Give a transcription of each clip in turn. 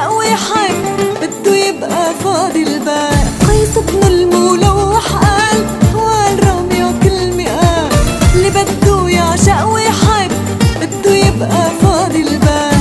يعشق ويحب بده يبقى فاضي البال. قيس بن الملوح قال والروميو كلمة قال اللي بده يعشق ويحب بده يبقى فاضي البال.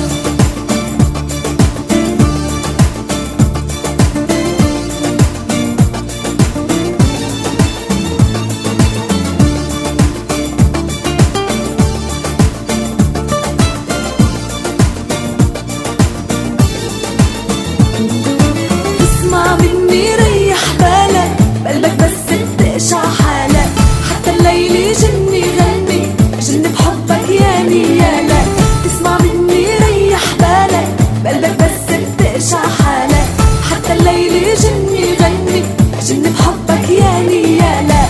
اسمع مني ريح بالك بقلبك بس بتقشع حالك، حتى الليل يجني غني جن بحبك يا نيالك. اسمع مني ريح بالك بقلبك بس بتقشع حالك، حتى الليل يجني غني جن بحبك يا نيالك.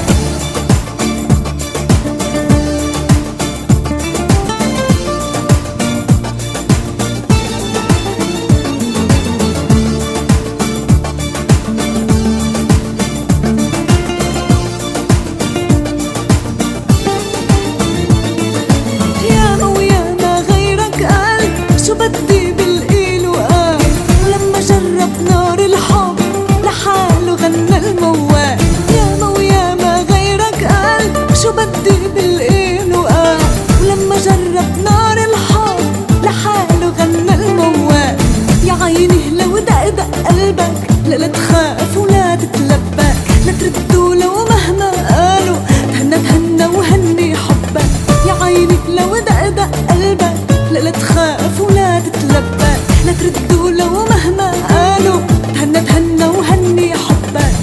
شو بدي بالقيل وقال ولما جرب نار الحب لحاله غنى الموال. ياما وياما غيرك قال شو بدي بالقيل وقال ولما جرب نار الحب لحاله غنى الموال. يا عيني لو دق قلبك لا تخاف ولا تتلبك، لا تردوا لو مهما قالوا تهنى وهني حبك. يا عيني لو دق قلبك لا تخاف ولا تتلبك، لا تردوا لو مهما قالوا تهنى وهني حبك.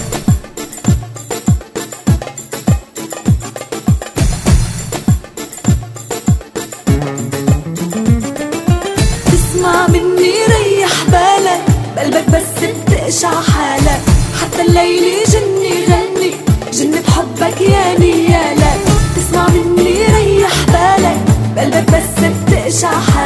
اسمع مني ريح بالك بقلبك بس بتقشع حالك، حتى الليل يجني غني جن بحبك يا نيالك. تسمع مني ريح بالك بقلبك بس بتقشع حالك،